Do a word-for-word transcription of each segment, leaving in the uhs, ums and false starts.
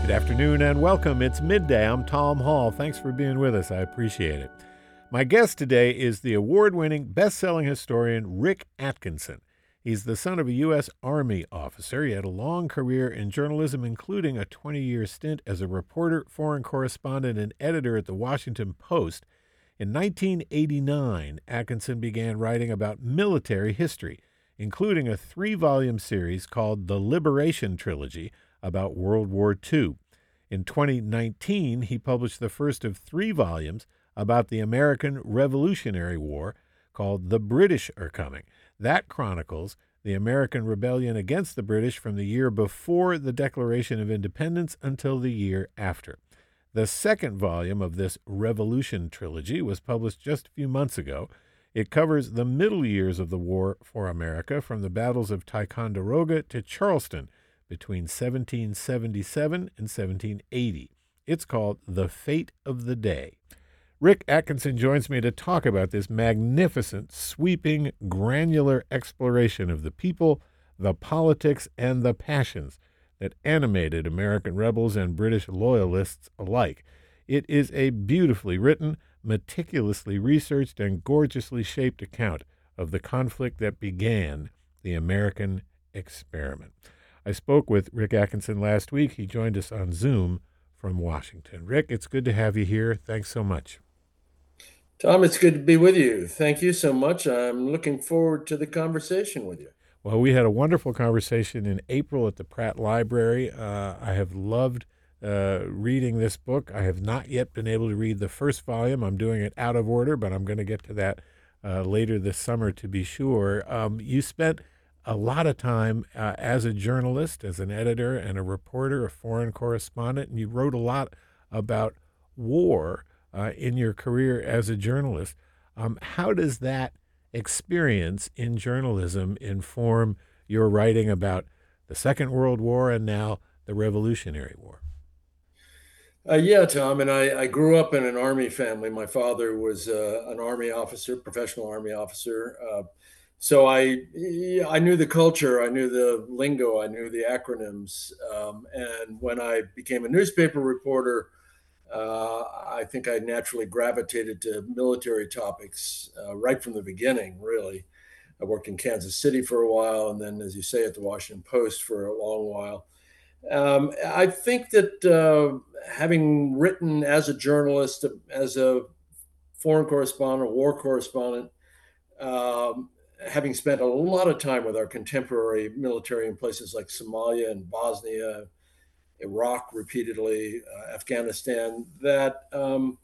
Good afternoon and welcome. It's midday. I'm Tom Hall. Thanks for being with us. I appreciate it. My guest today is the award-winning, best-selling historian Rick Atkinson. He's the son of a U S Army officer. He had a long career in journalism, including a twenty-year stint as a reporter, foreign correspondent, and editor at the Washington Post. In nineteen eighty-nine, Atkinson began writing about military history, including a three-volume series called The Liberation Trilogy about World War Two. In twenty nineteen, he published the first of three volumes about the American Revolutionary War called The British Are Coming. That chronicles the American rebellion against the British from the year before the Declaration of Independence until the year after. The second volume of this Revolution trilogy was published just a few months ago. It covers the middle years of the war for America, from the battles of Ticonderoga to Charleston between seventeen seventy-seven and seventeen eighty. It's called The Fate of the Day. Rick Atkinson joins me to talk about this magnificent, sweeping, granular exploration of the people, the politics, and the passions that animated American rebels and British loyalists alike. It is a beautifully written, meticulously researched, and gorgeously shaped account of the conflict that began the American experiment. I spoke with Rick Atkinson last week. He joined us on Zoom from Washington. Rick, it's good to have you here. Thanks so much. Tom, it's good to be with you. Thank you so much. I'm looking forward to the conversation with you. Well, we had a wonderful conversation in April at the Pratt Library. Uh, I have loved uh, reading this book. I have not yet been able to read the first volume. I'm doing it out of order, but I'm going to get to that uh, later this summer to be sure. Um, you spent a lot of time uh, as a journalist, as an editor and a reporter, a foreign correspondent, and you wrote a lot about war uh, in your career as a journalist. Um, how does that experience in journalism inform your writing about the Second World War and now the Revolutionary War? Uh, yeah, Tom, and I, I grew up in an Army family. My father was uh, an Army officer, professional Army officer. Uh, so I, yeah, I knew the culture, I knew the lingo, I knew the acronyms. Um, and when I became a newspaper reporter, uh, I think I naturally gravitated to military topics uh, right from the beginning, really. I worked in Kansas City for a while, and then, as you say, at the Washington Post for a long while. Um, I think that uh, having written as a journalist, as a foreign correspondent, war correspondent, um, having spent a lot of time with our contemporary military in places like Somalia and Bosnia, Iraq repeatedly, uh, Afghanistan, that um,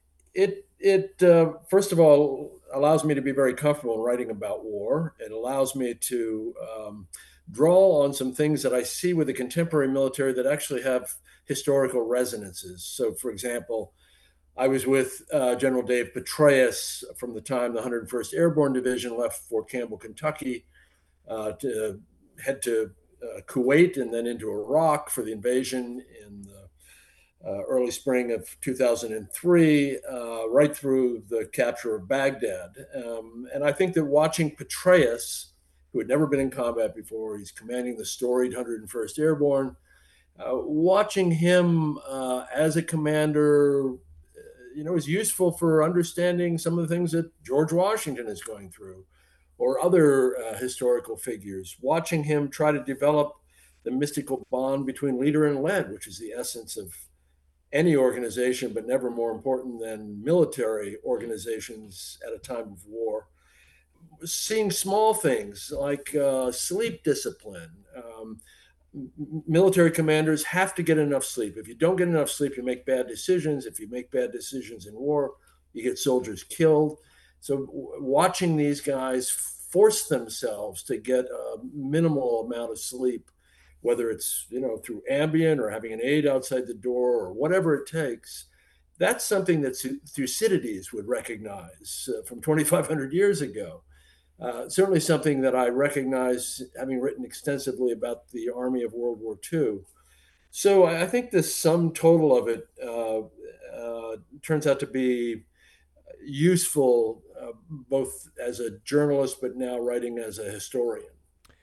it it uh, first of all allows me to be very comfortable in writing about war. It allows me to um, draw on some things that I see with the contemporary military that actually have historical resonances. So, for example, I was with uh, General Dave Petraeus from the time the one hundred first Airborne Division left Fort Campbell, Kentucky, uh, to head to uh, Kuwait and then into Iraq for the invasion in the uh, early spring of two thousand three, uh, right through the capture of Baghdad. Um, and I think that watching Petraeus, who had never been in combat before, he's commanding the storied one hundred first Airborne, uh, watching him uh, as a commander, uh, you know, is useful for understanding some of the things that George Washington is going through or other uh, historical figures. Watching him try to develop the mystical bond between leader and led, which is the essence of any organization, but never more important than military organizations at a time of war. Seeing small things like uh, sleep discipline. Um, military commanders have to get enough sleep. If you don't get enough sleep, you make bad decisions. If you make bad decisions in war, you get soldiers killed. So w- watching these guys force themselves to get a minimal amount of sleep, whether it's, you know, through Ambien or having an aide outside the door or whatever it takes, that's something that Thucydides would recognize uh, from twenty-five hundred years ago. Uh, certainly something that I recognize, having written extensively about the Army of World War Two. So I think the sum total of it uh, uh, turns out to be useful, uh, both as a journalist, but now writing as a historian.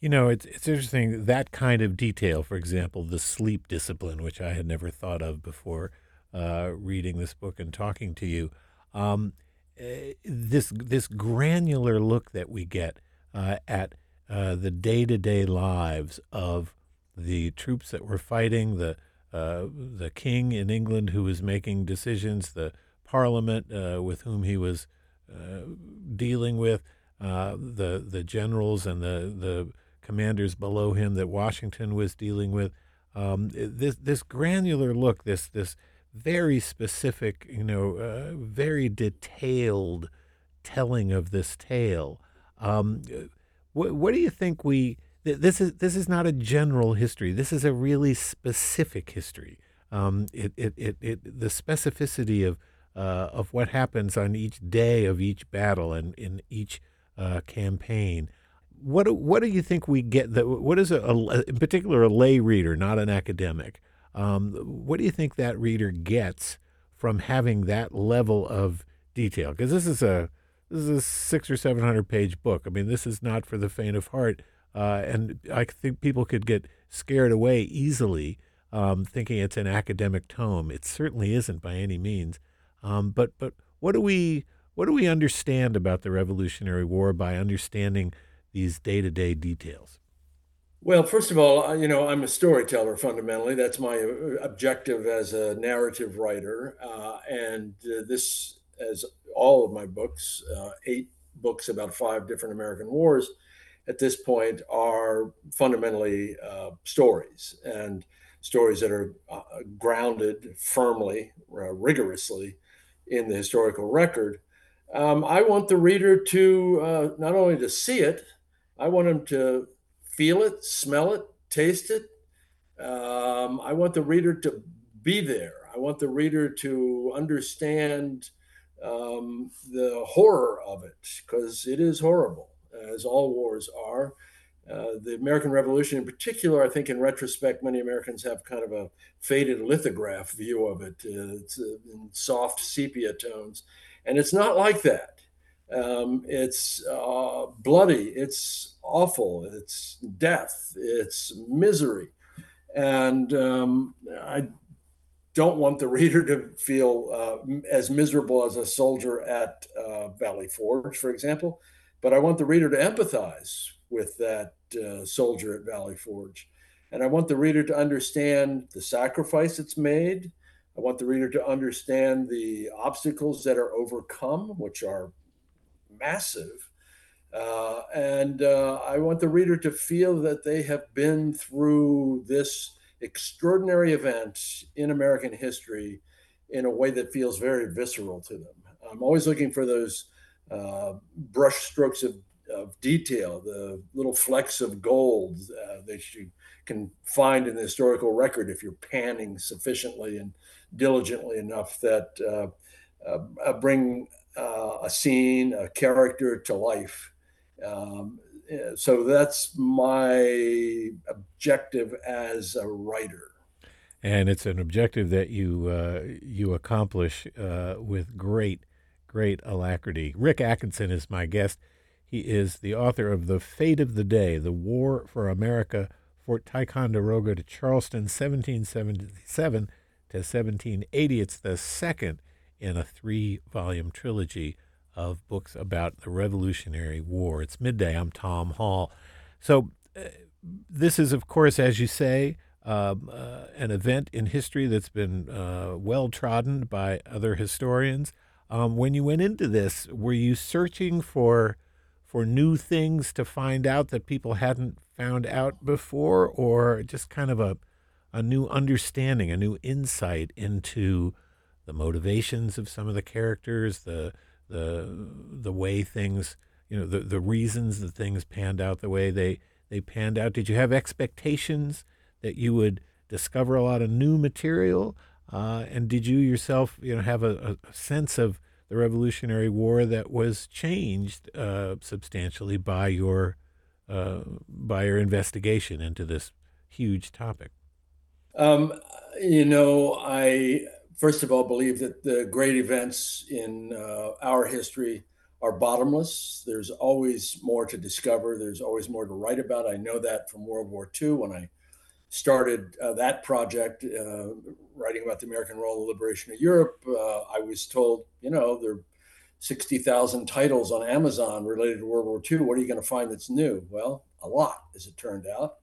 You know, it's it's interesting that kind of detail. For example, the sleep discipline, which I had never thought of before uh, reading this book and talking to you. Um, eh, this this granular look that we get uh, at uh, the day to day lives of the troops that were fighting, the uh, the king in England who was making decisions, the parliament uh, with whom he was uh, dealing with, uh, the the generals and the the commanders below him that Washington was dealing with. Um, this this granular look, this this very specific, you know, uh, very detailed telling of this tale. Um, what what do you think we? th- This is this is not a general history. This is a really specific history. Um, it, it, it, it the specificity of uh, of what happens on each day of each battle and in each uh, campaign. What do, what do you think we get? That what is a, a in particular a lay reader, not an academic? Um, what do you think that reader gets from having that level of detail? Because this is a this is a six or seven hundred page book. I mean, this is not for the faint of heart, uh, and I think people could get scared away easily, um, thinking it's an academic tome. It certainly isn't by any means. Um, but but what do we what do we understand about the Revolutionary War by understanding these day to day details? Well, first of all, I- you know, I'm a storyteller fundamentally. That's my uh, objective as a narrative writer. Uh, and uh, this, as all of my books, uh, eight books about five different American wars at this point, are fundamentally uh, stories and stories that are uh, grounded firmly, uh, rigorously in the historical record. Um, I want the reader to uh, not only to see it, I want him to feel it, smell it, taste it. Um, I want the reader to be there. I want the reader to understand um, the horror of it because it is horrible, as all wars are. Uh, the American Revolution, in particular, I think in retrospect, many Americans have kind of a faded lithograph view of it. Uh, it's uh, in soft sepia tones. And it's not like that. Um, it's uh, bloody, it's awful, it's death, it's misery. And um, I don't want the reader to feel uh, as miserable as a soldier at uh, Valley Forge, for example, but I want the reader to empathize with that uh, soldier at Valley Forge. And I want the reader to understand the sacrifice it's made. I want the reader to understand the obstacles that are overcome, which are massive. Uh, and uh, I want the reader to feel that they have been through this extraordinary event in American history in a way that feels very visceral to them. I'm always looking for those uh, brush strokes of, of detail, the little flecks of gold uh, that you can find in the historical record if you're panning sufficiently and diligently enough that uh, uh, bring uh, a scene, a character to life. Um, eh, so that's my objective as a writer. And it's an objective that you uh, you accomplish uh, with great, great alacrity. Rick Atkinson is my guest. He is the author of The Fate of the Day, The War for America, Fort Ticonderoga to Charleston, seventeen seventy-seven to seventeen eighty. It's the second in a three-volume trilogy of books about the Revolutionary War. It's midday. I'm Tom Hall. So uh, this is, of course, as you say, um, uh, an event in history that's been uh, well trodden by other historians. Um, when you went into this, were you searching for for new things to find out that people hadn't found out before, or just kind of a a new understanding, a new insight into the motivations of some of the characters, the the the way things, you know, the the reasons that things panned out the way they they panned out? Did you have expectations that you would discover a lot of new material? Uh, and did you yourself, you know, have a, a sense of the Revolutionary War that was changed uh, substantially by your uh, by your investigation into this huge topic? Um, you know, I first of all believe that the great events in uh, our history are bottomless. There's always more to discover. There's always more to write about. I know that from World War two when I started uh, that project, uh, writing about the American role in the liberation of Europe. Uh, I was told, you know, there are sixty thousand titles on Amazon related to World War two. What are you going to find that's new? Well, a lot, as it turned out.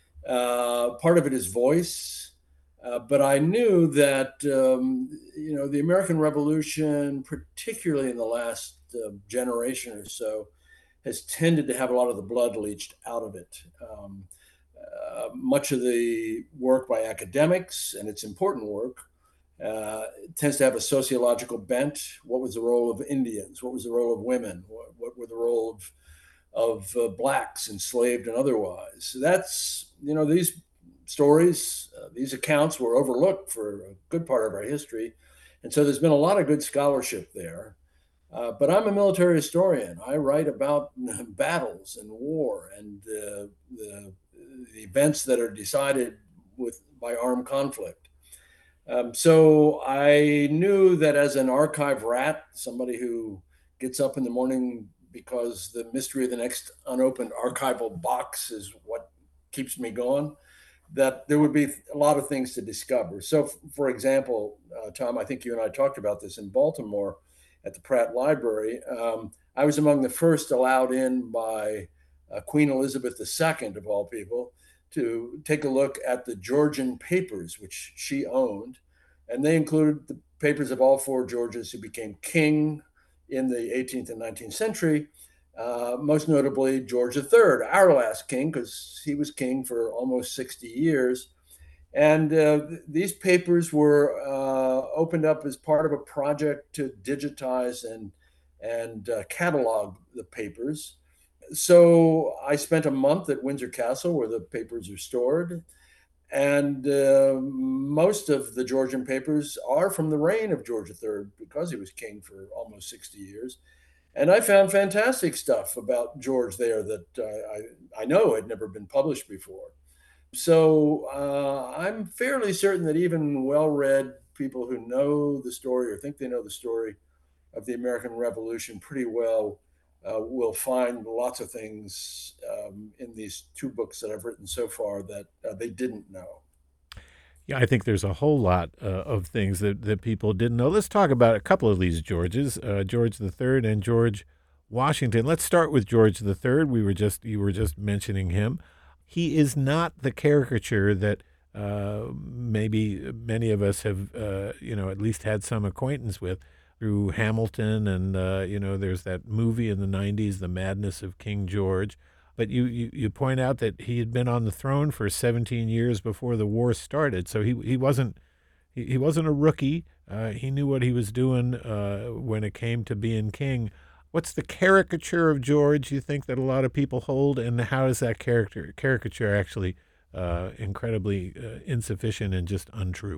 Uh, part of it is voice. Uh, but I knew that, um, you know, the American Revolution, particularly in the last uh, generation or so, has tended to have a lot of the blood leached out of it. Um, uh, much of the work by academics, and it's important work, uh, tends to have a sociological bent. What was the role of Indians? What was the role of women? What, what were the role of of uh, blacks, enslaved and otherwise? So that's, you know, these stories, uh, these accounts were overlooked for a good part of our history, and so there's been a lot of good scholarship there. Uh, but I'm a military historian. I write about battles and war and uh, the, the events that are decided with by armed conflict. Um, so I knew that as an archive rat, somebody who gets up in the morning because the mystery of the next unopened archival box is what keeps me going, that there would be a lot of things to discover. So, for example, uh, Tom, I think you and I talked about this in Baltimore at the Pratt Library. Um, I was among the first allowed in by uh, Queen Elizabeth the Second, of all people, to take a look at the Georgian papers, which she owned. And they included the papers of all four Georges who became king in the eighteenth and nineteenth century, uh, most notably George the Third, our last king, because he was king for almost sixty years. And uh, these papers were uh, opened up as part of a project to digitize and and uh, catalog the papers. So I spent a month at Windsor Castle, where the papers are stored, and uh, most of the Georgian papers are from the reign of George the Third, because he was king for almost sixty years. And I found fantastic stuff about George there that uh, I, I know had never been published before. So uh, I'm fairly certain that even well-read people who know the story or think they know the story of the American Revolution pretty well uh, will find lots of things um, in these two books that I've written so far that uh, they didn't know. Yeah, I think there's a whole lot uh, of things that, that people didn't know. Let's talk about a couple of these Georges, uh, George the Third and George Washington. Let's start with George the Third. We were just you were just mentioning him. He is not the caricature that uh, maybe many of us have, uh, you know, at least had some acquaintance with through Hamilton, and uh, you know, there's that movie in the nineties, The Madness of King George. But you, you, you point out that he had been on the throne for seventeen years before the war started, so he he wasn't he, he wasn't a rookie. Uh, he knew what he was doing uh, when it came to being king. What's the caricature of George you think that a lot of people hold, and how is that character caricature actually uh, incredibly uh, insufficient and just untrue?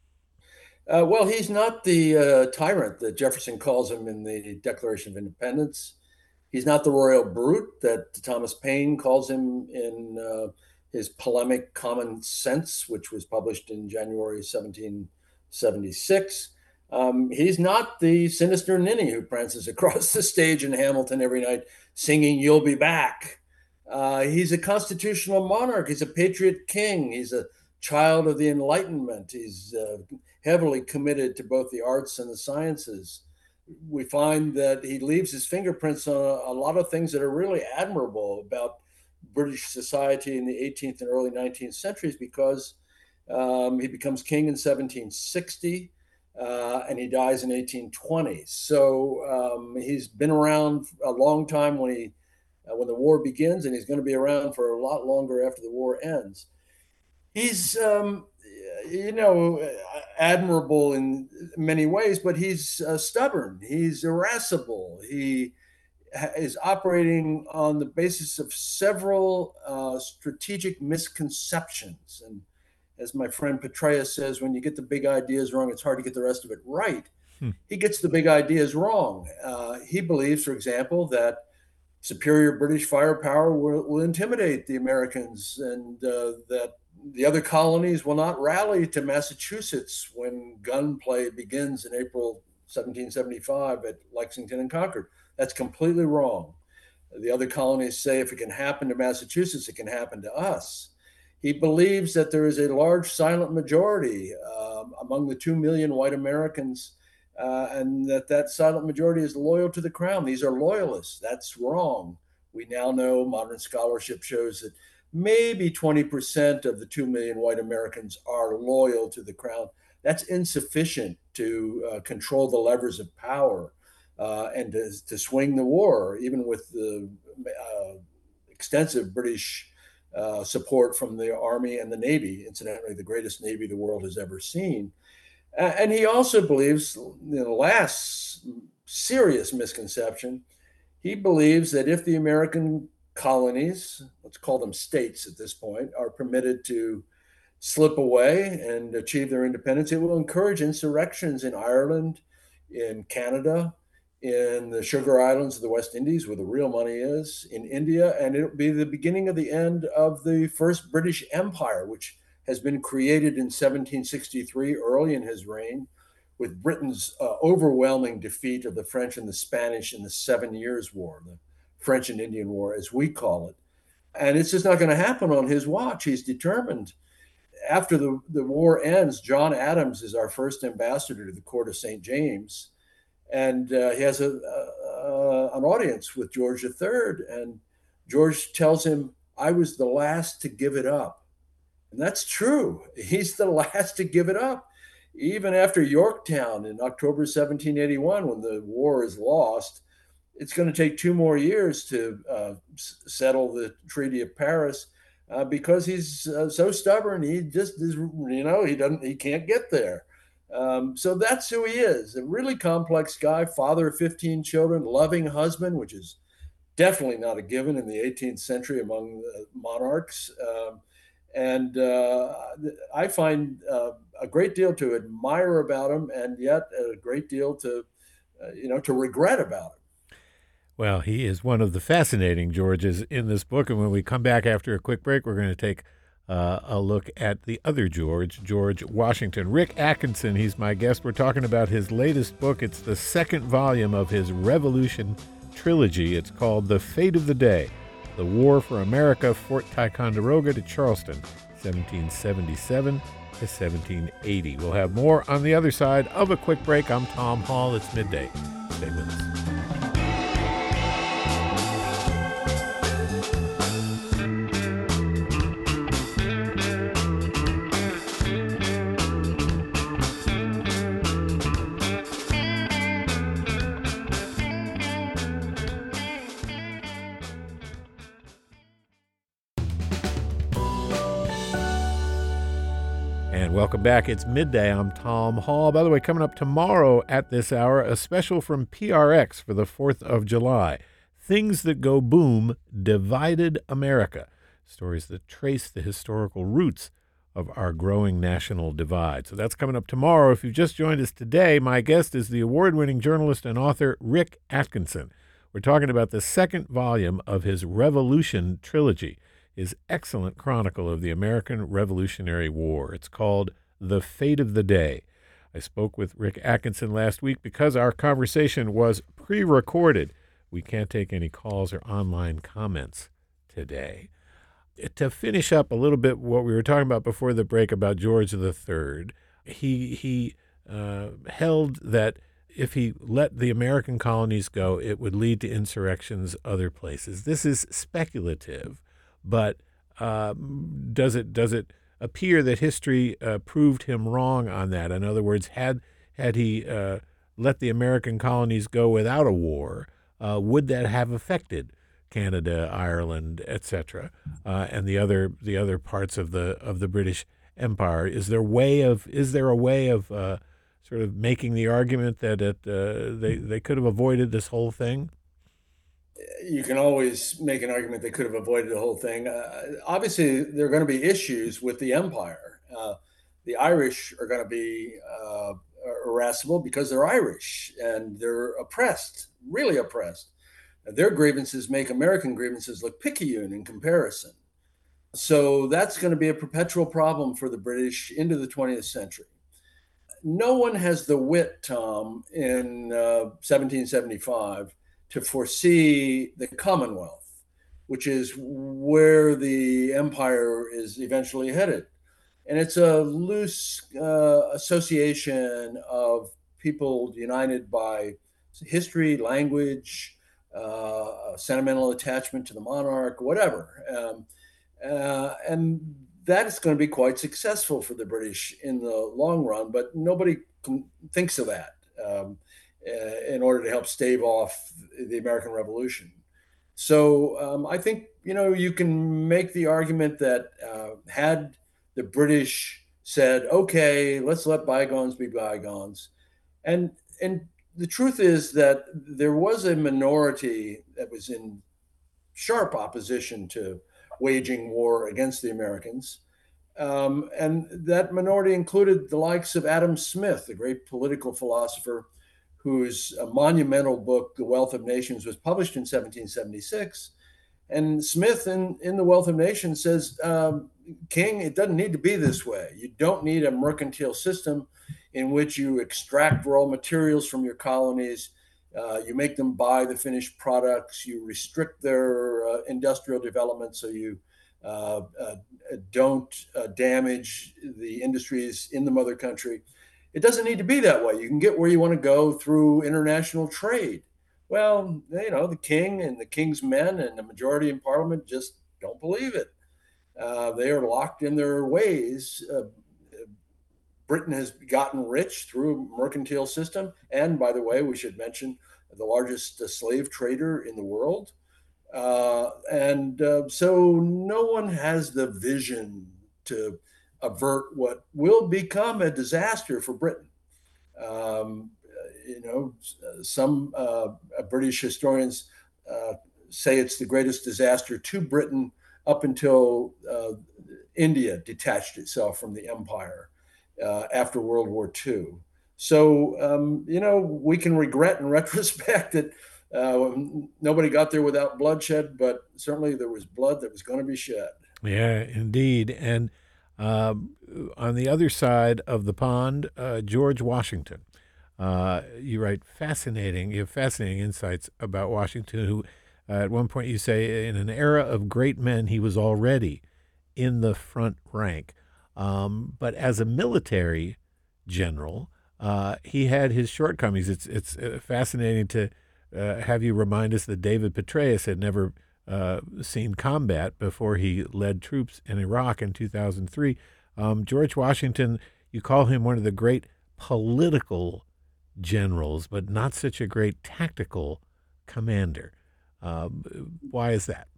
Uh, well, he's not the uh, tyrant that Jefferson calls him in the Declaration of Independence. He's not the royal brute that Thomas Paine calls him in uh, his polemic Common Sense, which was published in January seventeen seventy-six. Um, he's not the sinister ninny who prances across the stage in Hamilton every night singing "You'll Be Back." Uh, he's a constitutional monarch. He's a patriot king. He's a child of the Enlightenment. He's uh, heavily committed to both the arts and the sciences. We find that he leaves his fingerprints on a, a lot of things that are really admirable about British society in the eighteenth and early nineteenth centuries, because um, he becomes king in seventeen sixty uh, and he dies in eighteen twenty. So um, he's been around a long time when he uh, when the war begins, and he's going to be around for a lot longer after the war ends. He's um, you know, admirable in many ways, but he's uh, stubborn. He's irascible. He is operating on the basis of several uh, strategic misconceptions. And as my friend Petraeus says, when you get the big ideas wrong, it's hard to get the rest of it right. Hmm. He gets the big ideas wrong. Uh, he believes, for example, that superior British firepower will, will intimidate the Americans, and uh, that the other colonies will not rally to Massachusetts when gunplay begins in April seventeen seventy-five at Lexington and Concord. That's completely wrong. The other colonies say if it can happen to Massachusetts, it can happen to us. He believes that there is a large silent majority um, among the two million white Americans, uh, and that that silent majority is loyal to the crown. These are loyalists. That's wrong. We now know modern scholarship shows that maybe twenty percent of the two million white Americans are loyal to the crown. That's insufficient to uh, control the levers of power uh, and to, to swing the war, even with the uh, extensive British uh, support from the Army and the Navy, incidentally, the greatest Navy the world has ever seen. And he also believes, the last serious misconception, he believes that if the American colonies, let's call them states at this point, are permitted to slip away and achieve their independence, it will encourage insurrections in Ireland, in Canada, in the Sugar Islands of the West Indies, where the real money is, in India, and it'll be the beginning of the end of the first British Empire, which has been created in seventeen sixty-three, early in his reign, with Britain's uh, overwhelming defeat of the French and the Spanish in the Seven Years' War, the French and Indian War, as we call it. And it's just not going to happen on his watch. He's determined. After the, the war ends, John Adams is our first ambassador to the court of Saint James. And uh, he has a, a, an audience with George the Third. And George tells him, I was the last to give it up. And that's true. He's the last to give it up. Even after Yorktown in October seventeen eighty-one, when the war is lost, it's going to take two more years to uh, settle the Treaty of Paris uh, because he's uh, so stubborn. He just is, you know, he doesn't, he can't get there. Um, so that's who he is, a really complex guy, father of fifteen children, loving husband, which is definitely not a given in the eighteenth century among uh, monarchs. Um, and uh, I find uh, a great deal to admire about him, and yet a great deal to, uh, you know, to regret about him. Well, he is one of the fascinating Georges in this book. And when we come back after a quick break, we're going to take uh, a look at the other George, George Washington. Rick Atkinson, he's my guest. We're talking about his latest book. It's the second volume of his Revolution trilogy. It's called The Fate of the Day, The War for America, Fort Ticonderoga to Charleston, seventeen seventy-seven to seventeen eighty. We'll have more on the other side of a quick break. I'm Tom Hall. It's midday. Stay with us. Welcome back. It's midday. I'm Tom Hall. By the way, coming up tomorrow at this hour, a special from P R X for the fourth of July. Things That Go Boom, Divided America. Stories that trace the historical roots of our growing national divide. So that's coming up tomorrow. If you've just joined us today, my guest is the award-winning journalist and author Rick Atkinson. We're talking about the second volume of his Revolution trilogy, his excellent chronicle of the American Revolutionary War. It's called The Fate of the Day. I spoke with Rick Atkinson last week. Because our conversation was pre-recorded, we can't take any calls or online comments today. To finish up a little bit what we were talking about before the break about George the Third, he, he uh, held that if he let the American colonies go, it would lead to insurrections other places. This is speculative. But uh, does it does it appear that history uh, proved him wrong on that? In other words, had had he uh, let the American colonies go without a war, uh, would that have affected Canada, Ireland, et cetera, uh, and the other the other parts of the of the British Empire? Is there way of is there a way of uh, sort of making the argument that it uh, they they could have avoided this whole thing? You can always make an argument they could have avoided the whole thing. Uh, obviously, there are going to be issues with the empire. Uh, the Irish are going to be uh, irascible because they're Irish and they're oppressed, really oppressed. Their grievances make American grievances look picayune in comparison. So that's going to be a perpetual problem for the British into the twentieth century. No one has the wit, Tom, in uh, seventeen seventy-five to foresee the Commonwealth, which is where the empire is eventually headed. And it's a loose uh, association of people united by history, language, uh, sentimental attachment to the monarch, whatever. Um, uh, and that is going to be quite successful for the British in the long run, but nobody thinks of that um, uh, in order to help stave off the American Revolution. So um, I think, you know, you can make the argument that uh, had the British said, okay, let's let bygones be bygones. And, and the truth is that there was a minority that was in sharp opposition to waging war against the Americans. Um, and that minority included the likes of Adam Smith, the great political philosopher whose monumental book, The Wealth of Nations, was published in seventeen seventy-six. And Smith in, in The Wealth of Nations says, um, King, it doesn't need to be this way. You don't need a mercantile system in which you extract raw materials from your colonies. Uh, you make them buy the finished products. You restrict their uh, industrial development so you uh, uh, don't uh, damage the industries in the mother country. It doesn't need to be that way. You can get where you want to go through international trade. Well, you know, the king and the king's men and the majority in parliament just don't believe it. Uh, they are locked in their ways. Uh, Britain has gotten rich through a mercantile system. And by the way, we should mention the largest uh, slave trader in the world. Uh, and uh, so no one has the vision to avert what will become a disaster for Britain. Um, you know, some uh, British historians uh, say it's the greatest disaster to Britain up until uh, India detached itself from the empire uh, after World War Two. So, um, you know, we can regret in retrospect that uh, nobody got there without bloodshed, but certainly there was blood that was going to be shed. Yeah, indeed. And um, on the other side of the pond, uh, George Washington. Uh, you write fascinating, you have fascinating insights about Washington, who uh, at one point you say, in an era of great men, he was already in the front rank. Um, but as a military general, uh, he had his shortcomings. It's it's uh, fascinating to uh, have you remind us that David Petraeus had never uh, seen combat before he led troops in Iraq in two thousand three. Um, George Washington, you call him one of the great political generals, but not such a great tactical commander. Um, why is that?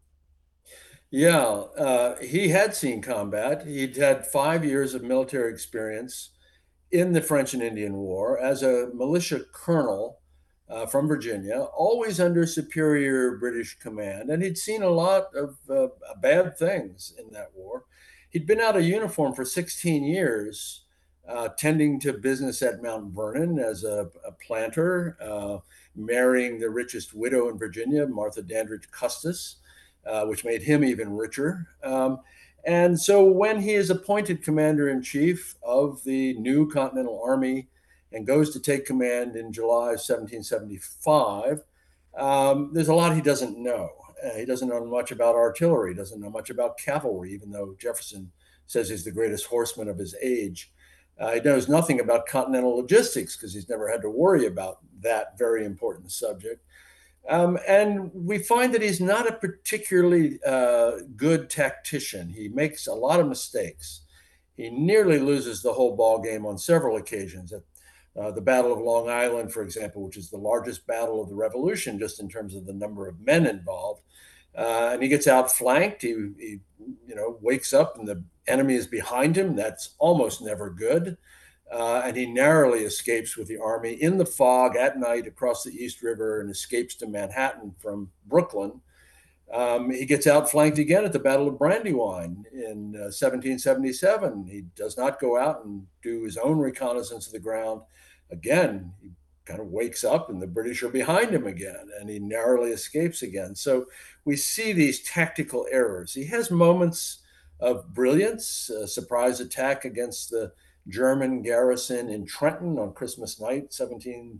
Yeah, uh, he had seen combat. He'd had five years of military experience in the French and Indian War as a militia colonel uh, from Virginia, always under superior British command. And he'd seen a lot of uh, bad things in that war. He'd been out of uniform for sixteen years, uh, tending to business at Mount Vernon as a, a planter, uh, marrying the richest widow in Virginia, Martha Dandridge Custis, uh, which made him even richer. Um, and so when he is appointed commander in chief of the new Continental Army and goes to take command in July seventeen seventy-five, um, there's a lot he doesn't know. Uh, he doesn't know much about artillery, he doesn't know much about cavalry, even though Jefferson says he's the greatest horseman of his age. Uh, he knows nothing about continental logistics because he's never had to worry about that very important subject. Um, and we find that he's not a particularly uh, good tactician. He makes a lot of mistakes. He nearly loses the whole ball game on several occasions. At uh, the Battle of Long Island, for example, which is the largest battle of the Revolution, just in terms of the number of men involved, uh, and he gets outflanked. He, he, you know, wakes up and the enemy is behind him. That's almost never good. Uh, and he narrowly escapes with the army in the fog at night across the East River and escapes to Manhattan from Brooklyn. Um, he gets outflanked again at the Battle of Brandywine in uh, seventeen seventy-seven. He does not go out and do his own reconnaissance of the ground. Again, he kind of wakes up and the British are behind him again, and he narrowly escapes again. So we see these tactical errors. He has moments of brilliance, a surprise attack against the German garrison in Trenton on Christmas night, seventeen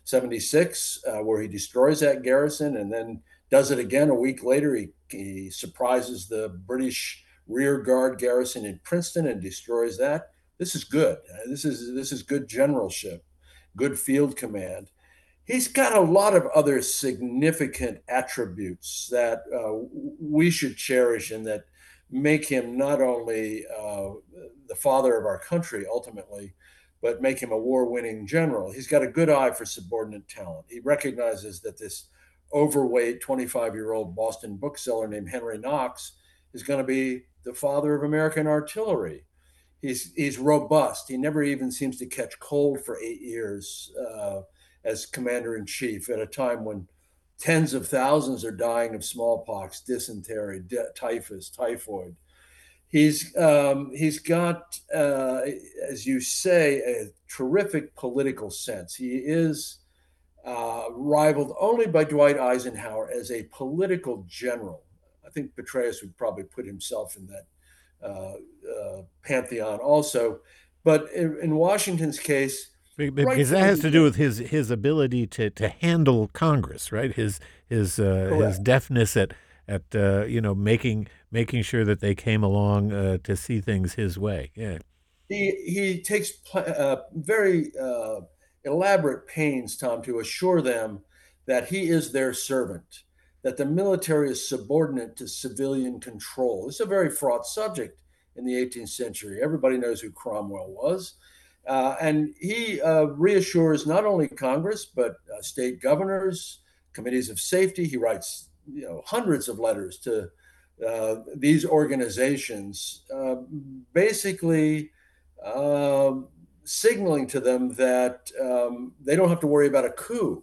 seventy-six, uh, where he destroys that garrison and then does it again a week later. He, he surprises the British rear guard garrison in Princeton and destroys that. This is good. Uh, this is this is good generalship, good field command. He's got a lot of other significant attributes that uh, we should cherish and that make him not only uh, the father of our country ultimately, but make him a war-winning general. He's got a good eye for subordinate talent. He recognizes that this overweight twenty-five-year-old Boston bookseller named Henry Knox is going to be the father of American artillery. He's he's robust. He never even seems to catch cold for eight years uh, as commander in chief at a time when tens of thousands are dying of smallpox, dysentery, di- typhus, typhoid. He's um, he's got, uh, as you say, a terrific political sense. He is uh, rivaled only by Dwight Eisenhower as a political general. I think Petraeus would probably put himself in that uh, uh, pantheon also. But in, in Washington's case, right because that from the has to do beginning, with his his ability to to handle Congress, right? His his uh, his correct. deftness at at uh, you know making making sure that they came along uh, to see things his way. Yeah. He he takes pl- uh, very uh, elaborate pains, Tom, to assure them that he is their servant, that the military is subordinate to civilian control. It's a very fraught subject in the eighteenth century. Everybody knows who Cromwell was. Uh, and he uh, reassures not only Congress, but uh, state governors, committees of safety. He writes you know, hundreds of letters to uh, these organizations, uh, basically um, signaling to them that um, they don't have to worry about a coup.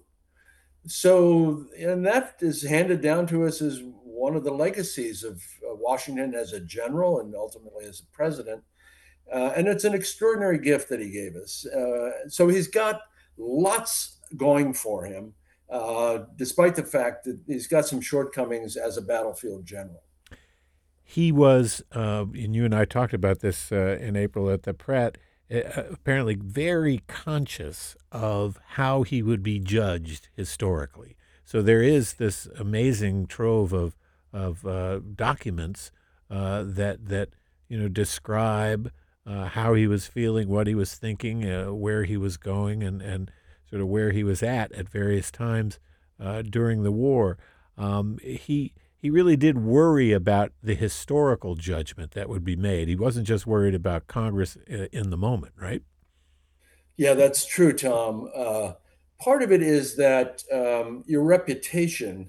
So, and that is handed down to us as one of the legacies of uh, Washington as a general and ultimately as a president. Uh, and it's an extraordinary gift that he gave us. Uh, so he's got lots going for him, uh, despite the fact that he's got some shortcomings as a battlefield general. He was, uh, and you and I talked about this uh, in April at the Pratt, uh, apparently very conscious of how he would be judged historically. So there is this amazing trove of of uh, documents uh, that that you know describe uh, how he was feeling, what he was thinking, uh, where he was going, and and sort of where he was at at various times uh, during the war. Um, he he really did worry about the historical judgment that would be made. He wasn't just worried about Congress i- in the moment, right? Yeah, that's true, Tom. Uh, part of it is that um, your reputation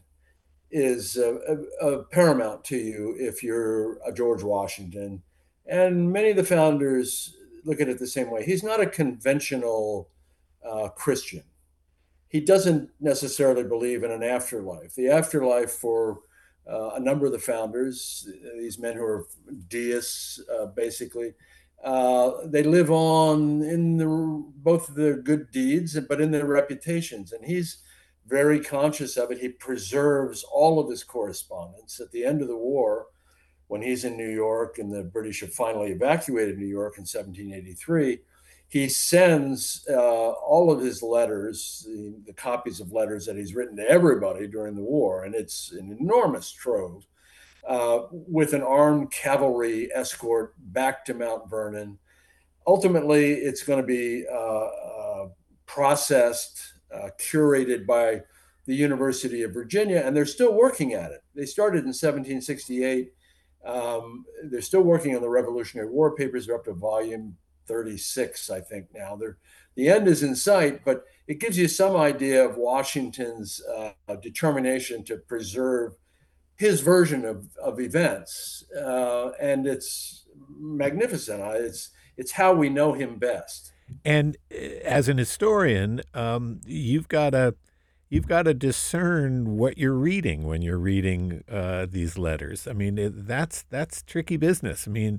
is uh, uh, uh, paramount to you if you're a George Washington. And many of the founders look at it the same way. He's not a conventional uh, Christian. He doesn't necessarily believe in an afterlife. The afterlife for uh, a number of the founders, these men who are deists, uh, basically, uh, they live on in the, both their good deeds, but in their reputations. And he's very conscious of it. He preserves all of his correspondence. At the end of the war, when he's in New York and the British have finally evacuated New York in seventeen eighty-three, he sends uh, all of his letters, the, the copies of letters that he's written to everybody during the war, and it's an enormous trove, uh, with an armed cavalry escort back to Mount Vernon. Ultimately, it's going to be uh, uh, processed, uh, curated by the University of Virginia, and they're still working at it. They started in seventeen sixty-eight. Um, they're still working on the Revolutionary War papers. They're up to volume thirty-six, I think now. They're, the end is in sight, but it gives you some idea of Washington's uh, determination to preserve his version of, of events. Uh, and it's magnificent. Uh, It's, it's how we know him best. And uh, as an historian, um, you've got to you've got to discern what you're reading when you're reading uh, these letters. I mean, it, that's that's tricky business. I mean,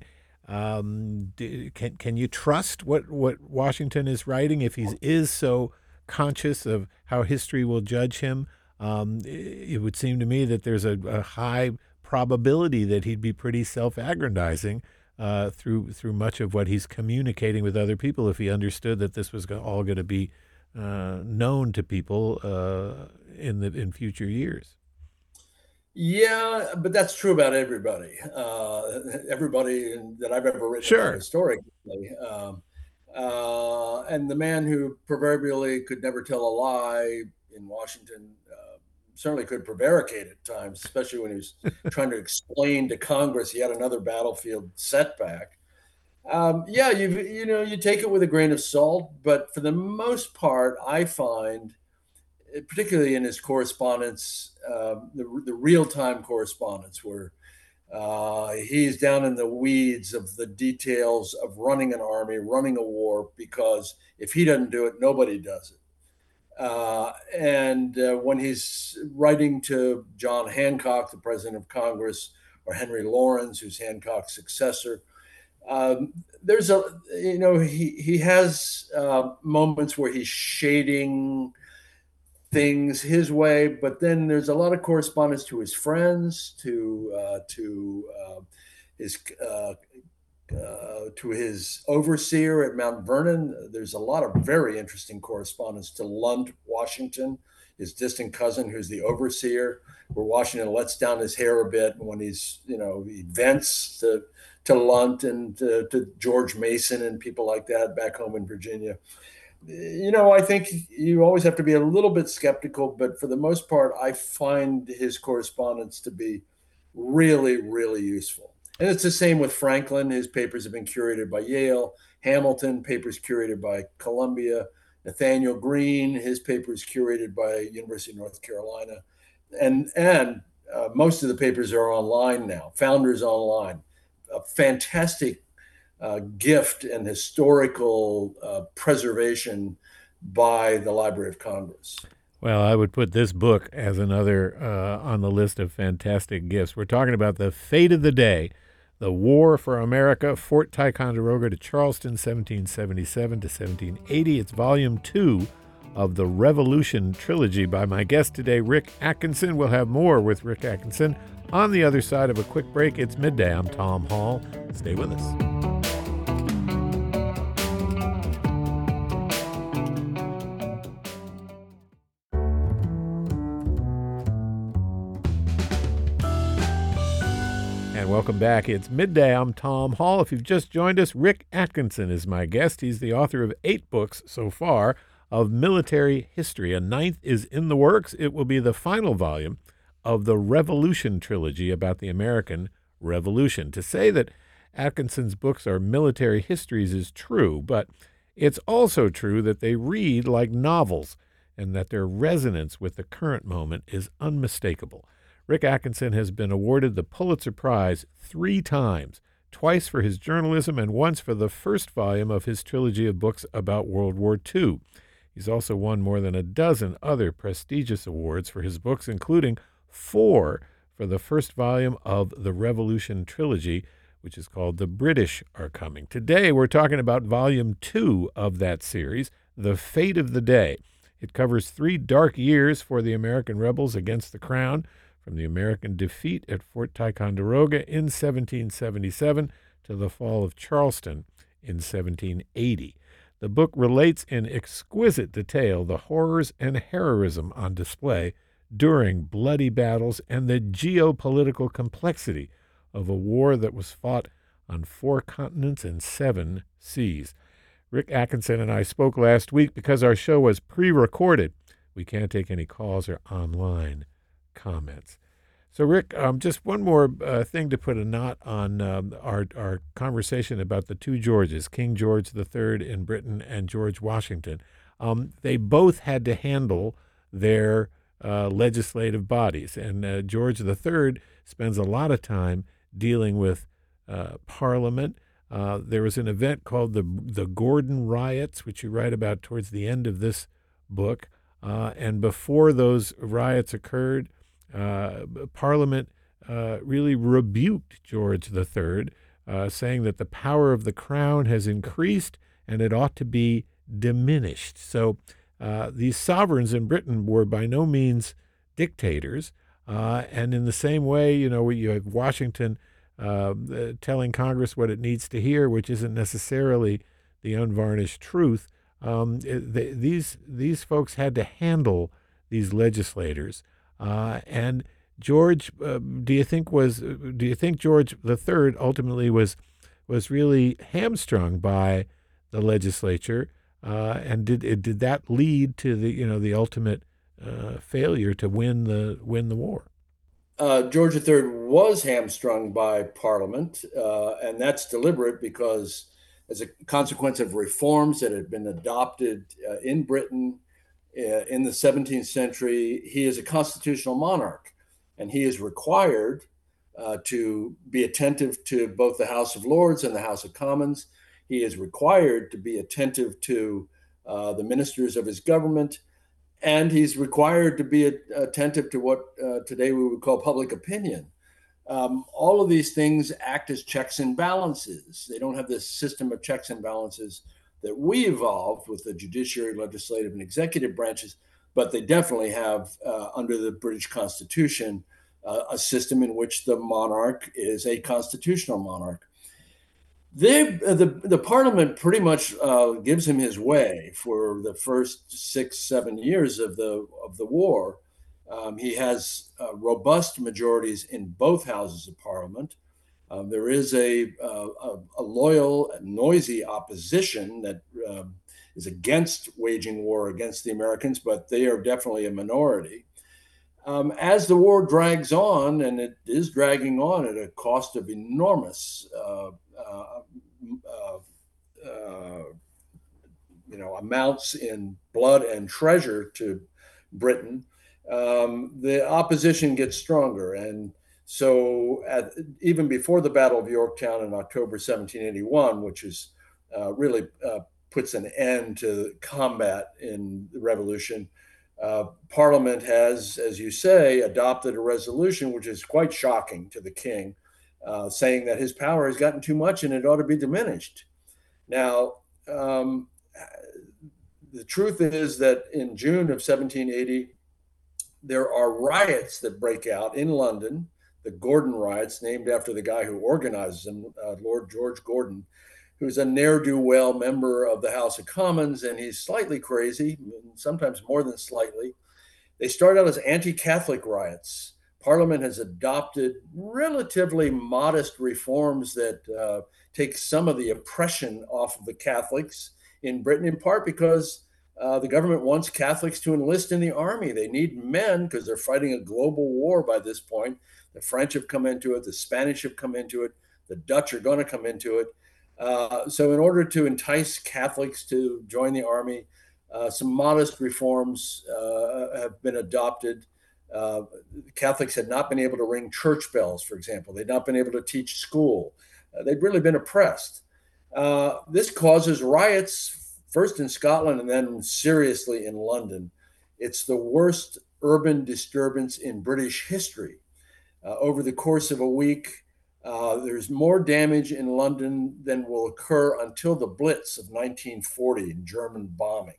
um, d can can you trust what what Washington is writing if he is so conscious of how history will judge him? Um, i- it would seem to me that there's a, a high probability that he'd be pretty self-aggrandizing uh, through through much of what he's communicating with other people if he understood that this was go- all going to be uh, known to people uh, in the in future years. Yeah, but that's true about everybody. Uh, everybody in- that I've ever written about Sure. historically. Um, uh, and the man who proverbially could never tell a lie in Washington uh, certainly could prevaricate at times, especially when he was trying to explain to Congress he had another battlefield setback. Um, yeah, you you know you take it with a grain of salt, but for the most part, I find particularly in his correspondence, uh, the, the real time correspondence, where uh, he's down in the weeds of the details of running an army, running a war, because if he doesn't do it, nobody does it. Uh, and uh, when he's writing to John Hancock, the president of Congress, or Henry Laurens, who's Hancock's successor, um, there's a, you know, he, he has uh, moments where he's shading things his way, but then there's a lot of correspondence to his friends, to uh, to uh, his uh, uh, to his overseer at Mount Vernon. There's a lot of very interesting correspondence to Lund Washington, his distant cousin, who's the overseer, where Washington lets down his hair a bit when he's, you know, he vents to to Lunt and to, to George Mason and people like that back home in Virginia. You know, I think you always have to be a little bit skeptical, but for the most part, I find his correspondence to be really, really useful. And it's the same with Franklin. His papers have been curated by Yale. Hamilton, papers curated by Columbia. Nathaniel Greene, his papers curated by University of North Carolina. And and uh, most of the papers are online now. Founders Online, a fantastic uh, gift and historical uh, preservation by the Library of Congress. Well, I would put this book as another uh, on the list of fantastic gifts. We're talking about The Fate of the Day, The War for America, Fort Ticonderoga to Charleston, seventeen seventy-seven to seventeen eighty. It's volume two of the Revolution trilogy by my guest today, Rick Atkinson. We'll have more with Rick Atkinson on the other side of a quick break. It's midday. I'm Tom Hall. Stay with us. And welcome back. It's midday. I'm Tom Hall. If you've just joined us, Rick Atkinson is my guest. He's the author of eight books so far of military history. A ninth is in the works. It will be the final volume of the Revolution trilogy about the American Revolution. To say that Atkinson's books are military histories is true, but it's also true that they read like novels and that their resonance with the current moment is unmistakable. Rick Atkinson has been awarded the Pulitzer Prize three times, twice for his journalism and once for the first volume of his trilogy of books about World War Two. He's also won more than a dozen other prestigious awards for his books, including four for the first volume of the Revolution trilogy, which is called The British Are Coming. Today, we're talking about volume two of that series, The Fate of the Day. It covers three dark years for the American rebels against the Crown, from the American defeat at Fort Ticonderoga in seventeen seventy-seven to the fall of Charleston in seventeen eighty. The book relates in exquisite detail the horrors and heroism on display during bloody battles and the geopolitical complexity of a war that was fought on four continents and seven seas. Rick Atkinson and I spoke last week because our show was pre-recorded. We can't take any calls or online comments. So, Rick, um, just one more uh, thing to put a knot on um, our our conversation about the two Georges, King George the Third in Britain and George Washington. Um, they both had to handle their uh, legislative bodies, and uh, George the Third spends a lot of time dealing with uh, Parliament. Uh, there was an event called the the Gordon Riots, which you write about towards the end of this book, uh, and before those riots occurred, Uh, Parliament uh, really rebuked George the Third, uh, saying that the power of the crown has increased and it ought to be diminished. So uh, these sovereigns in Britain were by no means dictators. Uh, and in the same way, you know, you have Washington uh, uh, telling Congress what it needs to hear, which isn't necessarily the unvarnished truth. Um, it- they, these these folks had to handle these legislators, uh, and George, uh, do you think was do you think George the Third ultimately was was really hamstrung by the legislature, uh, and did it, did that lead to the you know the ultimate uh, failure to win the win the war? Uh, George the Third was hamstrung by Parliament, uh, and that's deliberate because, as a consequence of reforms that had been adopted uh, in Britain uh, in the seventeenth century, he is a constitutional monarch, and he is required uh, to be attentive to both the House of Lords and the House of Commons. He is required to be attentive to uh, the ministers of his government, and he's required to be attentive to what uh, today we would call public opinion. Um, all of these things act as checks and balances. They don't have this system of checks and balances that we evolved with the judiciary, legislative, and executive branches, but they definitely have, uh, under the British Constitution, uh, a system in which the monarch is a constitutional monarch. They, uh, the the parliament pretty much uh, gives him his way for the first six seven years of the of the war. Um, he has uh, robust majorities in both houses of parliament. Uh, there is a, uh, a, a loyal, noisy opposition that um, is against waging war against the Americans, but they are definitely a minority. Um, as the war drags on, and it is dragging on at a cost of enormous uh, uh, uh, uh, you know, amounts in blood and treasure to Britain, um, the opposition gets stronger. And so, at, even before the Battle of Yorktown in October seventeen eighty-one, which is uh, really uh, puts an end to combat in the Revolution, uh, Parliament has, as you say, adopted a resolution which is quite shocking to the king, uh, saying that his power has gotten too much and it ought to be diminished. Now, um, the truth is that in June of seventeen eighty, there are riots that break out in London, the Gordon riots, named after the guy who organizes them, uh, Lord George Gordon, who's a ne'er do well member of the House of Commons, and he's slightly crazy, sometimes more than slightly. They start out as anti Catholic riots. Parliament has adopted relatively modest reforms that uh, take some of the oppression off of the Catholics in Britain, in part because uh, the government wants Catholics to enlist in the army. They need men because they're fighting a global war by this point. The French have come into it, the Spanish have come into it, the Dutch are going to come into it. Uh, so, in order to entice Catholics to join the army, uh, some modest reforms uh, have been adopted. Uh, Catholics had not been able to ring church bells, for example. They'd not been able to teach school. Uh, they'd really been oppressed. Uh, this causes riots, first in Scotland and then seriously in London. It's the worst urban disturbance in British history. Uh, over the course of a week, uh, there's more damage in London than will occur until the Blitz of nineteen forty in German bombing.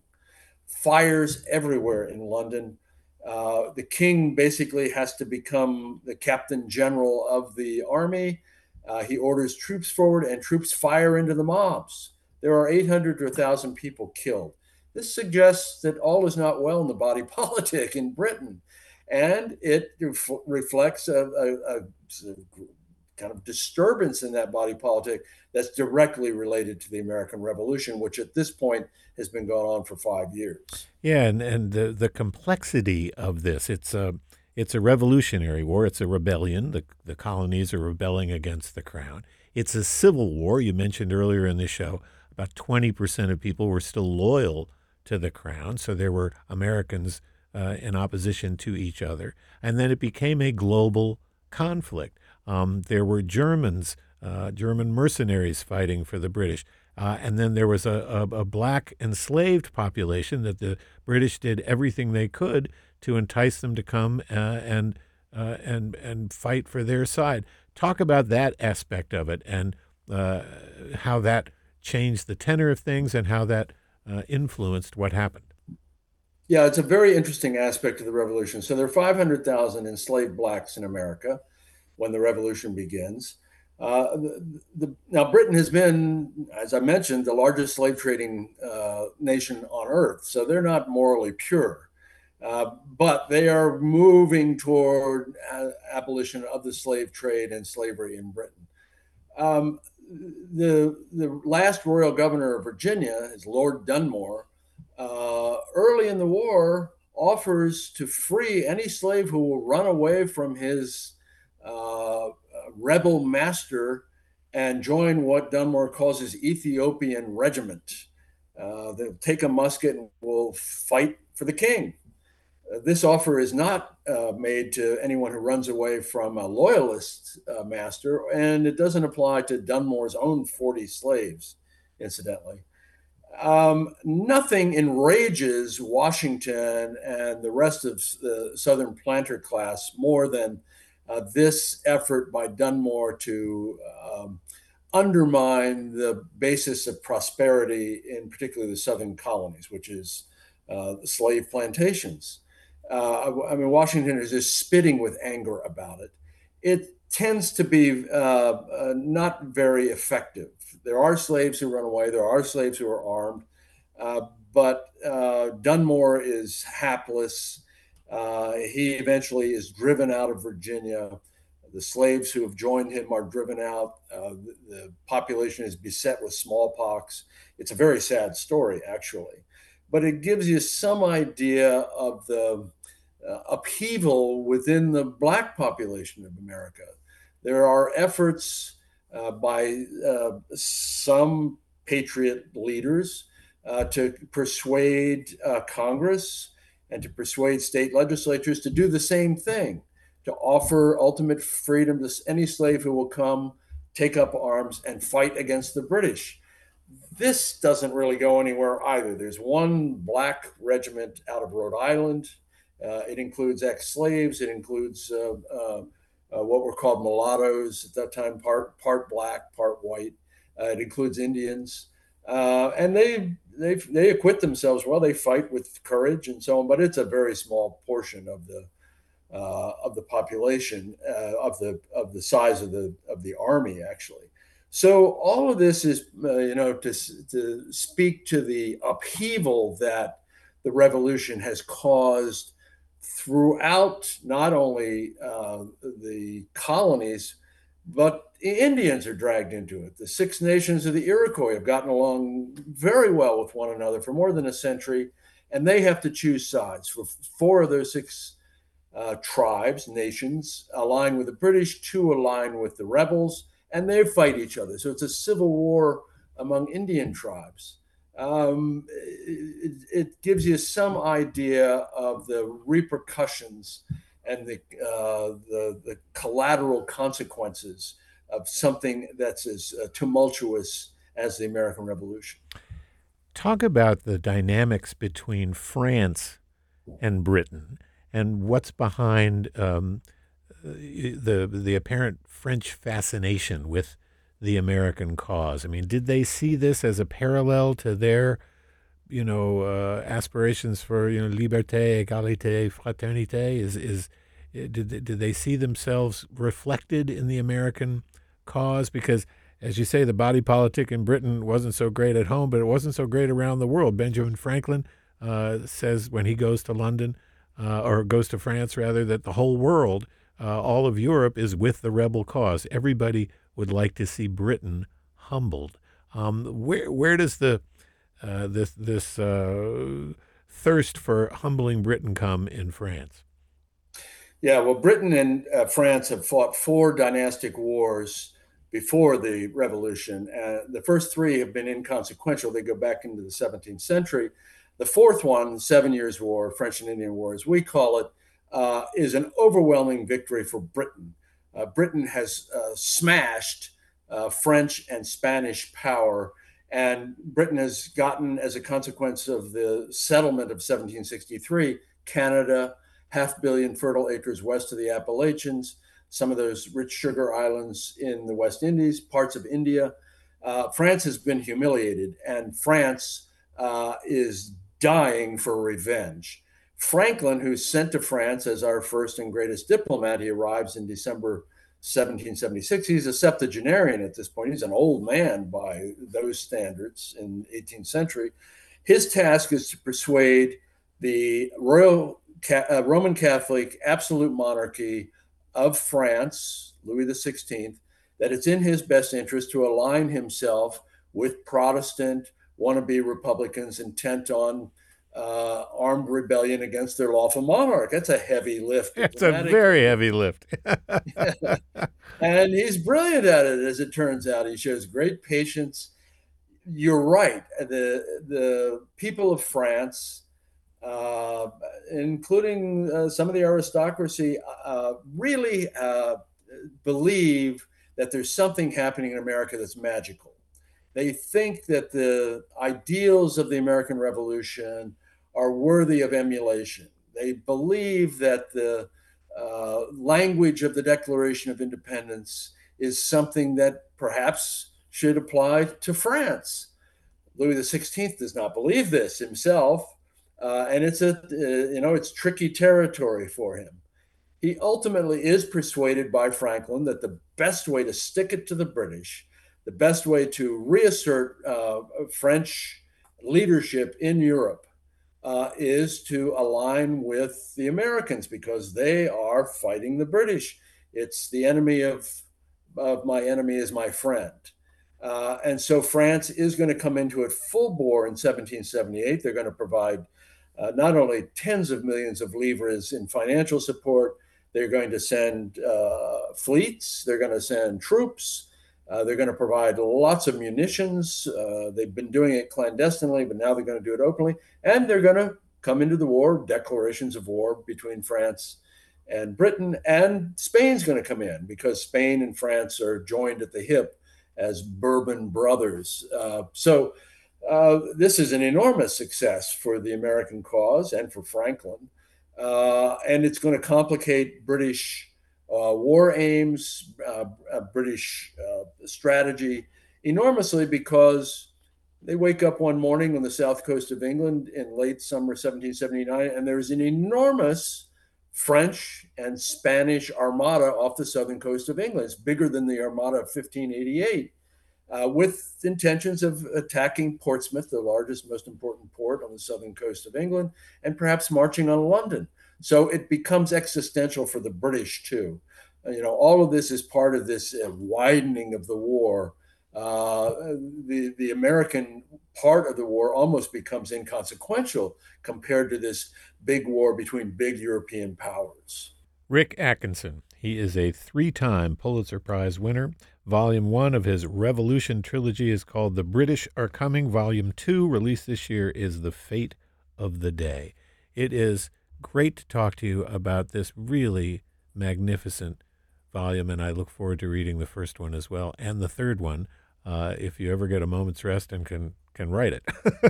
Fires everywhere in London. Uh, the king basically has to become the captain general of the army. Uh, he orders troops forward, and troops fire into the mobs. There are eight hundred to one thousand people killed. This suggests that all is not well in the body politic in Britain. And it ref- reflects a, a, a, a kind of disturbance in that body politic that's directly related to the American Revolution, which at this point has been going on for five years. Yeah, and, and the the complexity of this, it's a it's a revolutionary war. It's a rebellion. The the colonies are rebelling against the crown. It's a civil war. You mentioned earlier in the show about twenty percent of people were still loyal to the crown, so there were Americans uh, in opposition to each other. And then it became a global conflict. Um, there were Germans, uh, German mercenaries fighting for the British. Uh, and then there was a, a, a black enslaved population that the British did everything they could to entice them to come uh, and uh, and and fight for their side. Talk about that aspect of it and uh, how that changed the tenor of things and how that uh, influenced what happened. Yeah, it's a very interesting aspect of the revolution. So there are five hundred thousand enslaved blacks in America when the revolution begins. Uh, the, the, now, Britain has been, as I mentioned, the largest slave trading uh, nation on earth. So they're not morally pure, uh, but they are moving toward uh, abolition of the slave trade and slavery in Britain. Um, the the last royal governor of Virginia is Lord Dunmore. Uh, early in the war, offers to free any slave who will run away from his uh, rebel master and join what Dunmore calls his Ethiopian regiment. Uh, they'll take a musket and will fight for the king. Uh, this offer is not uh, made to anyone who runs away from a loyalist uh, master, and it doesn't apply to Dunmore's own forty slaves, incidentally. Um, nothing enrages Washington and the rest of the Southern planter class more than uh, this effort by Dunmore to um, undermine the basis of prosperity in particularly the Southern colonies, which is uh, slave plantations. Uh, I mean, Washington is just spitting with anger about it. It tends to be uh, uh, not very effective. There are slaves who run away. There are slaves who are armed, uh, but uh, Dunmore is hapless. Uh, he eventually is driven out of Virginia. The slaves who have joined him are driven out. Uh, the, the population is beset with smallpox. It's a very sad story, actually, but it gives you some idea of the uh, upheaval within the Black population of America. There are efforts uh, by uh, some patriot leaders uh, to persuade uh, Congress and to persuade state legislatures to do the same thing, to offer ultimate freedom to any slave who will come, take up arms, and fight against the British. This doesn't really go anywhere either. There's one black regiment out of Rhode Island. Uh, it includes ex-slaves. It includes uh, uh, uh, what were called mulattoes at that time, part part black, part white. Uh, it includes Indians, uh, and they they they acquit themselves well. They fight with courage and so on, but it's a very small portion of the uh, of the population uh, of the of the size of the of the army actually. So all of this is uh, you know to to speak to the upheaval that the revolution has caused throughout not only uh, the colonies, but the Indians are dragged into it. The Six Nations of the Iroquois have gotten along very well with one another for more than a century, and they have to choose sides. For four of those six uh, tribes, nations, align with the British, two align with the rebels, and they fight each other. So it's a civil war among Indian tribes. Um, it, it gives you some idea of the repercussions and the, uh, the, the collateral consequences of something that's as uh, tumultuous as the American Revolution. Talk about the dynamics between France and Britain and what's behind um, the the apparent French fascination with the American cause. I mean, did they see this as a parallel to their, you know, uh, aspirations for, you know, liberté, égalité, fraternité? Is is did did they see themselves reflected in the American cause? Because, as you say, the body politic in Britain wasn't so great at home, but it wasn't so great around the world. Benjamin Franklin uh, says when he goes to London, uh, or goes to France rather, that the whole world, uh, all of Europe, is with the rebel cause. Everybody would like to see Britain humbled. Um, where where does the uh, this this uh, thirst for humbling Britain come in France? Yeah, well, Britain and uh, France have fought four dynastic wars before the revolution. Uh, the first three have been inconsequential. They go back into the seventeenth century. The fourth one, Seven Years' War, French and Indian War, as we call it, uh, is an overwhelming victory for Britain. Uh, Britain has uh, smashed uh, French and Spanish power, and Britain has gotten, as a consequence of the settlement of seventeen sixty-three, Canada, half billion fertile acres west of the Appalachians, some of those rich sugar islands in the West Indies, parts of India. Uh, France has been humiliated, and France uh, is dying for revenge. Franklin, who's sent to France as our first and greatest diplomat, he arrives in December seventeen seventy-six. He's a septuagenarian at this point. He's an old man by those standards in the eighteenth century. His task is to persuade the royal uh, Roman Catholic absolute monarchy of France, Louis the sixteenth, that it's in his best interest to align himself with Protestant wannabe Republicans intent on uh, armed rebellion against their lawful monarch. That's a heavy lift. It's a very heavy lift. And he's brilliant at it, as it turns out. He shows great patience. You're right. The, the people of France, uh, including uh, some of the aristocracy, uh, really uh, believe that there's something happening in America that's magical. They think that the ideals of the American Revolution are worthy of emulation. They believe that the uh, language of the Declaration of Independence is something that perhaps should apply to France. Louis the sixteenth does not believe this himself, uh, and it's a uh, you know it's tricky territory for him. He ultimately is persuaded by Franklin that the best way to stick it to the British, the best way to reassert uh, French leadership in Europe, uh, is to align with the Americans because they are fighting the British. It's the enemy of, of my enemy is my friend. Uh, and so France is going to come into it full bore in seventeen seventy-eight. They're going to provide uh, not only tens of millions of livres in financial support, they're going to send uh, fleets, they're going to send troops, uh, they're going to provide lots of munitions. Uh, they've been doing it clandestinely, but now they're going to do it openly. And they're going to come into the war, declarations of war between France and Britain. And Spain's going to come in because Spain and France are joined at the hip as Bourbon brothers. Uh, so uh, this is an enormous success for the American cause and for Franklin. Uh, and it's going to complicate British uh, war aims, uh, uh, British uh, strategy enormously because they wake up one morning on the south coast of England in late summer seventeen seventy-nine, and there's an enormous French and Spanish armada off the southern coast of England. It's bigger than the armada of fifteen eighty-eight, uh, with intentions of attacking Portsmouth, the largest, most important port on the southern coast of England, and perhaps marching on London. So it becomes existential for the British too. Uh, you know, all of this is part of this uh, widening of the war. Uh, the, the American part of the war almost becomes inconsequential compared to this big war between big European powers. Rick Atkinson. He is a three-time Pulitzer Prize winner. Volume one of his Revolution trilogy is called The British Are Coming. Volume two, released this year, is The Fate of the Day. It is great to talk to you about this really magnificent volume, and I look forward to reading the first one as well, and the third one, uh, if you ever get a moment's rest and can can write it.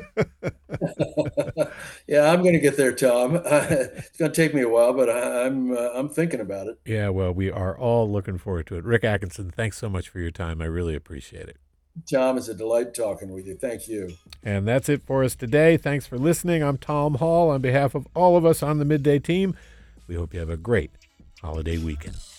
Yeah, I'm going to get there, Tom. It's going to take me a while, but I, I'm uh, I'm thinking about it. Yeah, well, we are all looking forward to it. Rick Atkinson, thanks so much for your time. I really appreciate it. Tom, it's a delight talking with you. Thank you. And that's it for us today. Thanks for listening. I'm Tom Hall. On behalf of all of us on the Midday team, we hope you have a great holiday weekend.